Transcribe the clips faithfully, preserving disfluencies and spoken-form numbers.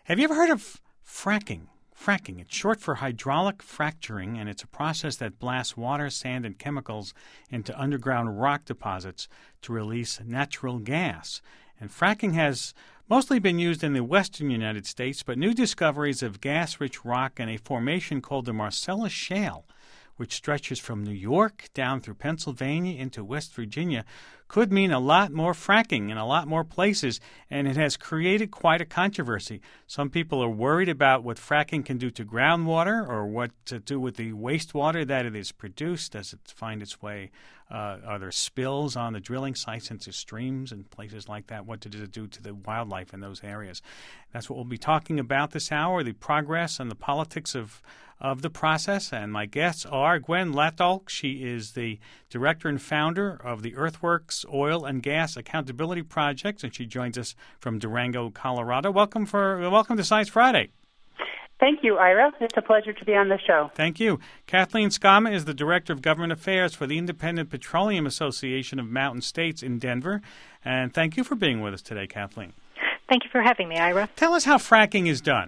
Have you ever heard of fracking? Fracking. It's short for hydraulic fracturing, and it's a process that blasts water, sand, and chemicals into underground rock deposits to release natural gas. And fracking has mostly been used in the western United States, but new discoveries of gas-rich rock in a formation called the Marcellus Shale, which stretches from New York down through Pennsylvania into West Virginia, could mean a lot more fracking in a lot more places, and it has created quite a controversy. Some people are worried about what fracking can do to groundwater or what to do with the wastewater that it is produced. Does it find its way? Uh, are there spills on the drilling sites into streams and places like that? What does it do to the wildlife in those areas? That's what we'll be talking about this hour, the progress and the politics of of the process. And my guests are Gwen Latholk. She is the director and founder of the Earthworks Oil and Gas Accountability Project, and she joins us from Durango, Colorado. Welcome for welcome to Science Friday. Thank you, Ira. It's a pleasure to be on the show. Thank you. Kathleen Skama is the Director of Government Affairs for the Independent Petroleum Association of Mountain States in Denver. And thank you for being with us today, Kathleen. Thank you for having me, Ira. Tell us how fracking is done.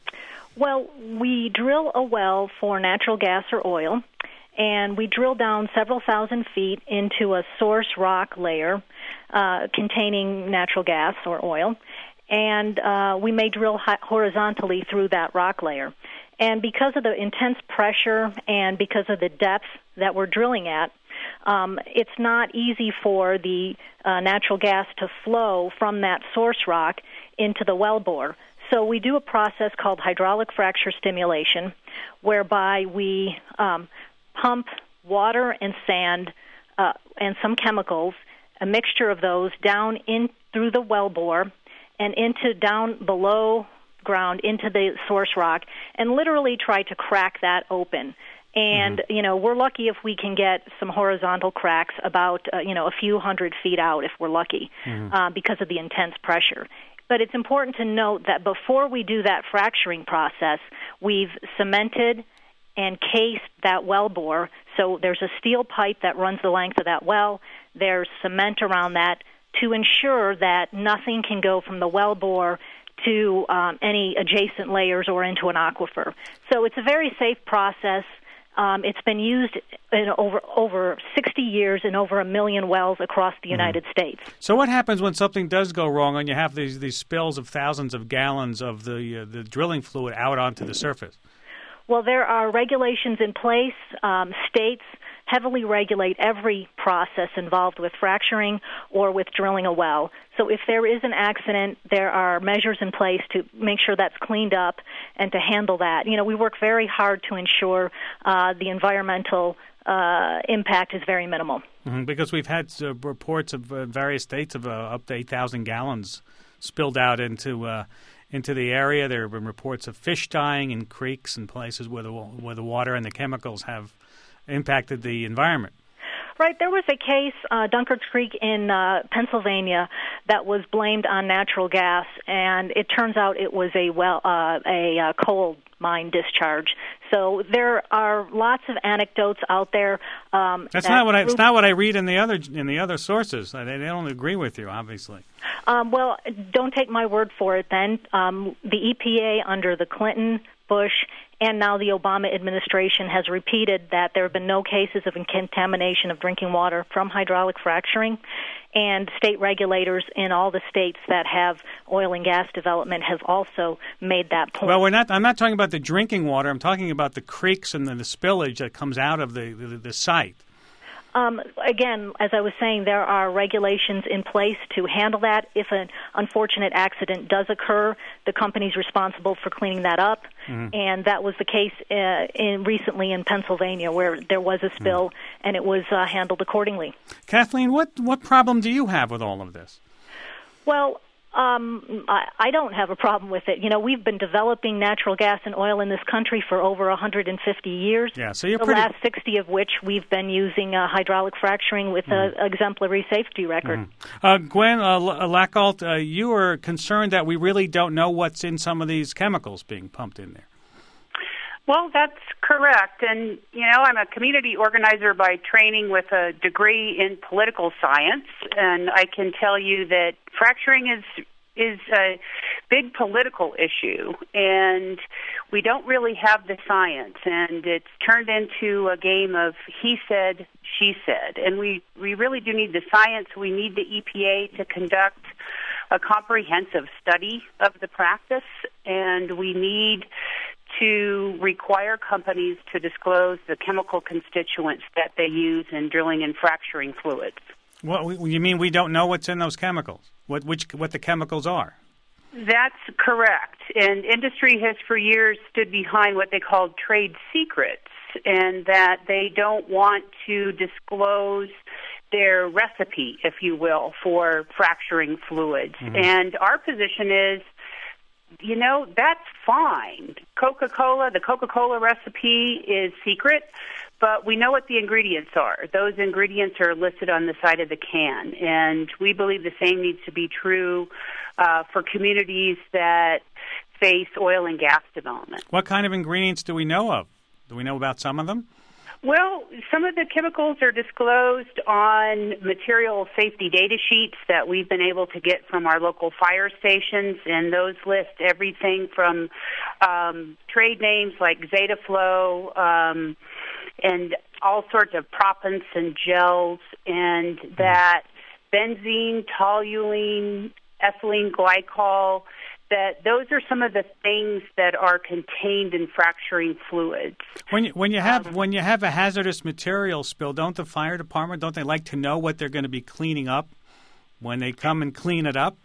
Well, we drill a well for natural gas or oil, and we drill down several thousand feet into a source rock layer uh, containing natural gas or oil, and uh, we may drill hi- horizontally through that rock layer. And because of the intense pressure and because of the depth that we're drilling at, um, it's not easy for the uh, natural gas to flow from that source rock into the wellbore. So we do a process called hydraulic fracture stimulation, whereby we um, pump water and sand uh, and some chemicals, a mixture of those, down in through the wellbore and into down below ground into the source rock, and literally try to crack that open. And, mm-hmm. you know, we're lucky if we can get some horizontal cracks about, uh, you know, a few hundred feet out if we're lucky, mm-hmm. uh, because of the intense pressure. But it's important to note that before we do that fracturing process, we've cemented and cased that wellbore. So there's a steel pipe that runs the length of that well. There's cement around that to ensure that nothing can go from the wellbore to um, any adjacent layers or into an aquifer. So it's a very safe process. Um, it's been used in over over sixty years in over a million wells across the United mm. States. So what happens when something does go wrong and you have these these spills of thousands of gallons of the uh, the drilling fluid out onto the surface? Well, there are regulations in place. Um, states heavily regulate every process involved with fracturing or with drilling a well. So if there is an accident, there are measures in place to make sure that's cleaned up and to handle that. You know, we work very hard to ensure uh, the environmental uh, impact is very minimal. Mm-hmm, because we've had uh, reports of uh, various states of uh, up to eight thousand gallons spilled out into uh, into the area. There have been reports of fish dying in creeks and places where the where the water and the chemicals have impacted the environment. Right. There was a case, uh, Dunker's Creek in uh, Pennsylvania, that was blamed on natural gas, and it turns out it was a well uh, a uh, coal mine discharge. So there are lots of anecdotes out there. Um, That's that not what I. Prove- it's not what I read in the other in the other sources. They, they don't agree with you, obviously. Um, well, don't take my word for it. Then um, the E P A under the Clinton, Bush, and now the Obama administration has repeated that there have been no cases of contamination of drinking water from hydraulic fracturing, and state regulators in all the states that have oil and gas development have also made that point. Well, we're not. I'm not talking about the drinking water. I'm talking about the creeks and the, the spillage that comes out of the the, the site. Um, again, as I was saying, there are regulations in place to handle that. If an unfortunate accident does occur, the company's responsible for cleaning that up. Mm-hmm. And that was the case uh, in, recently in Pennsylvania, where there was a spill, mm-hmm. and it was uh, handled accordingly. Kathleen, what, what problem do you have with all of this? Well, Um, I, I don't have a problem with it. You know, we've been developing natural gas and oil in this country for over one hundred fifty years. Yeah, so you're the pretty... last sixty of which we've been using uh, hydraulic fracturing with mm-hmm. an exemplary safety record. Mm-hmm. Uh, Gwen uh, Latholk, uh, you are concerned that we really don't know what's in some of these chemicals being pumped in there. Well, that's correct. And, you know, I'm a community organizer by training with a degree in political science, and I can tell you that fracturing is is uh, big political issue, and we don't really have the science, and it's turned into a game of he said, she said, and we, we really do need the science. We need the E P A to conduct a comprehensive study of the practice, and we need to require companies to disclose the chemical constituents that they use in drilling and fracturing fluids. Well, you mean we don't know what's in those chemicals? What which what the chemicals are? That's correct. And industry has for years stood behind what they call trade secrets, and that they don't want to disclose their recipe, if you will, for fracturing fluids. Mm-hmm. And our position is, you know, that's fine. Coca-Cola, the Coca-Cola recipe is secret, but we know what the ingredients are. Those ingredients are listed on the side of the can, and we believe the same needs to be true uh, for communities that face oil and gas development. What kind of ingredients do we know of? Do we know about some of them? Well, some of the chemicals are disclosed on material safety data sheets that we've been able to get from our local fire stations, and those list everything from um, trade names like Zetaflow um, and all sorts of propants and gels, and that benzene, toluene, ethylene glycol, that those are some of the things that are contained in fracturing fluids. When you, when you have um, when you have a hazardous material spill, don't the fire department, don't they like to know what they're going to be cleaning up when they come and clean it up?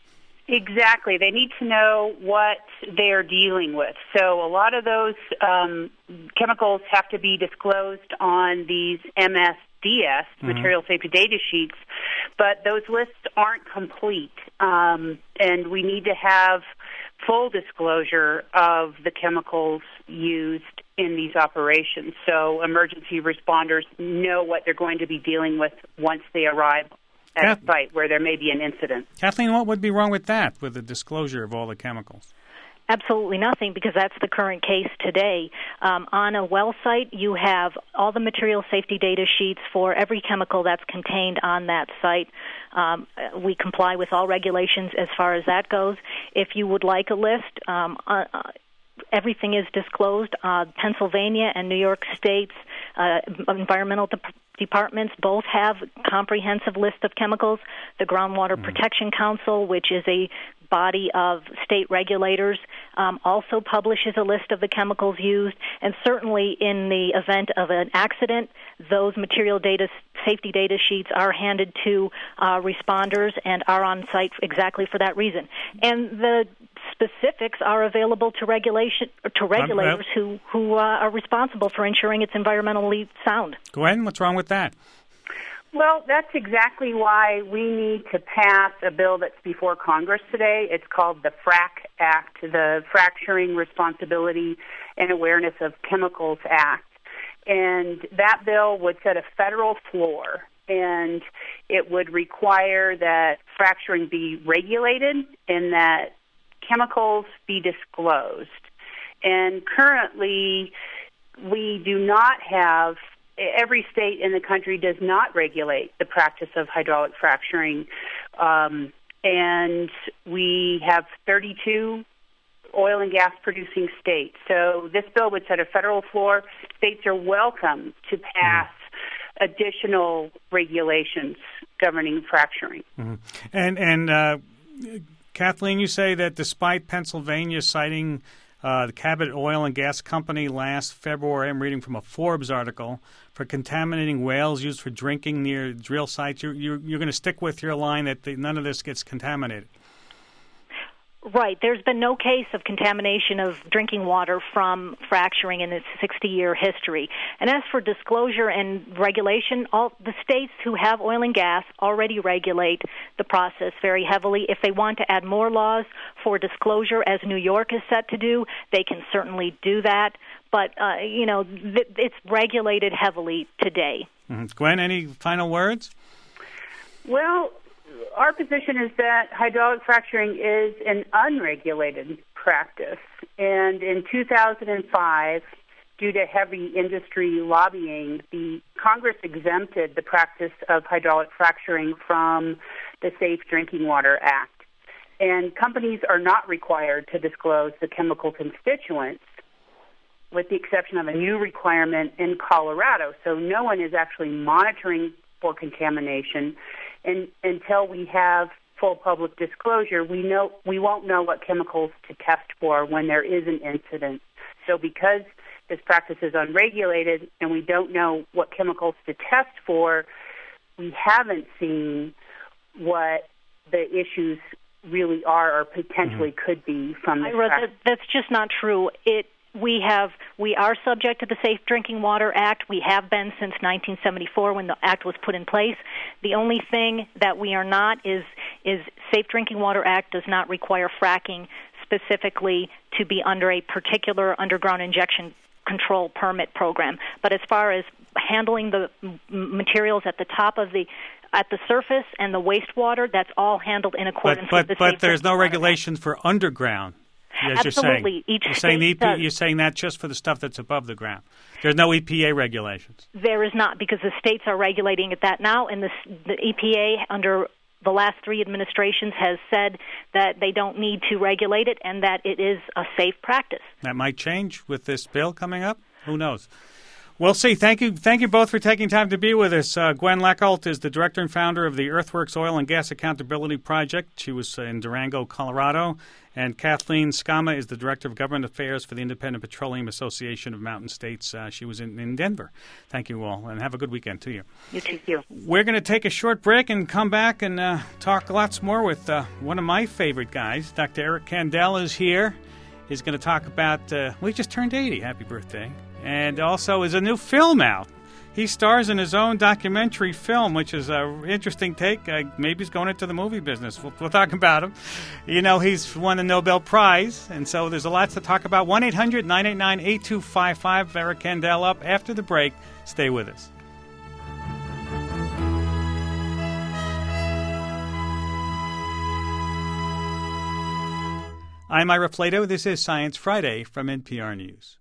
Exactly. They need to know what they're dealing with. So a lot of those um, chemicals have to be disclosed on these M S D S, mm-hmm. material safety data sheets, but those lists aren't complete, um, and we need to have full disclosure of the chemicals used in these operations so emergency responders know what they're going to be dealing with once they arrive at Kath- a site where there may be an incident. Kathleen, what would be wrong with that, with the disclosure of all the chemicals? Absolutely nothing, because that's the current case today. Um, on a well site, you have all the material safety data sheets for every chemical that's contained on that site. Um, we comply with all regulations as far as that goes. If you would like a list, um, uh, everything is disclosed. Uh, Pennsylvania and New York State's uh, environmental de- departments both have comprehensive list of chemicals. The Groundwater mm. Protection Council, which is a body of state regulators, um, also publishes a list of the chemicals used, and certainly in the event of an accident, those material data safety data sheets are handed to uh, responders and are on site exactly for that reason. And the specifics are available to regulation to regulators who who uh, are responsible for ensuring it's environmentally sound. Gwen, what's wrong with that? Well, that's exactly why we need to pass a bill that's before Congress today. It's called the FRAC Act, the Fracturing Responsibility and Awareness of Chemicals Act. And that bill would set a federal floor, and it would require that fracturing be regulated and that chemicals be disclosed. And currently, we do not have Every state in the country does not regulate the practice of hydraulic fracturing, um, and we have thirty-two oil and gas producing states. So this bill would set a federal floor. States are welcome to pass mm-hmm. additional regulations governing fracturing. Mm-hmm. And, and uh, Kathleen, you say that despite Pennsylvania citing Uh, the Cabot Oil and Gas Company last February, I'm reading from a Forbes article, for contaminating whales used for drinking near drill sites. You're, you're, you're going to stick with your line that the, none of this gets contaminated. Right. There's been no case of contamination of drinking water from fracturing in its sixty-year history. And as for disclosure and regulation, all the states who have oil and gas already regulate the process very heavily. If they want to add more laws for disclosure, as New York is set to do, they can certainly do that. But, uh, you know, th- it's regulated heavily today. Mm-hmm. Gwen, any final words? Well, our position is that hydraulic fracturing is an unregulated practice. And in two thousand five, due to heavy industry lobbying, the Congress exempted the practice of hydraulic fracturing from the Safe Drinking Water Act. And companies are not required to disclose the chemical constituents, with the exception of a new requirement in Colorado. So no one is actually monitoring for contamination. And until we have full public disclosure, we know we won't know what chemicals to test for when there is an incident. So because this practice is unregulated and we don't know what chemicals to test for, we haven't seen what the issues really are or potentially mm-hmm. could be from this Ira, practice. That, that's just not true. It we have we are subject to the Safe Drinking Water Act. We have been since nineteen seventy-four when the act was put in place. The only thing that we are not is is Safe Drinking Water Act does not require fracking specifically to be under a particular underground injection control permit program. But as far as handling the m- materials at the top of the at the surface and the wastewater, that's all handled in accordance but, but, with the But Safe there's no Drinking regulations for underground, as Absolutely. you're saying. Each you're saying, the E P A, does. you're saying that just for the stuff that's above the ground. There's no E P A regulations. There is not, because the states are regulating it that now, and the, the E P A under the last three administrations has said that they don't need to regulate it and that it is a safe practice. That might change with this bill coming up. Who knows? We'll see. Thank you Thank you both for taking time to be with us. Uh, Gwen Leckalt is the director and founder of the Earthworks Oil and Gas Accountability Project. She was in Durango, Colorado. And Kathleen Skama is the director of government affairs for the Independent Petroleum Association of Mountain States. Uh, she was in, in Denver. Thank you all, and have a good weekend to you. You too. You. We're going to take a short break and come back and uh, talk lots more with uh, one of my favorite guys. Doctor Eric Kandel is here. He's going to talk about, uh, well, he just turned eighty. Happy birthday. And also is a new film out. He stars in his own documentary film, which is an interesting take. Uh, maybe he's going into the movie business. We'll, we'll talk about him. You know, he's won a Nobel Prize, and so there's a lot to talk about. one eight hundred nine eight nine eight two five five. Eric Kandel up after the break. Stay with us. I'm Ira Flato. This is Science Friday from N P R News.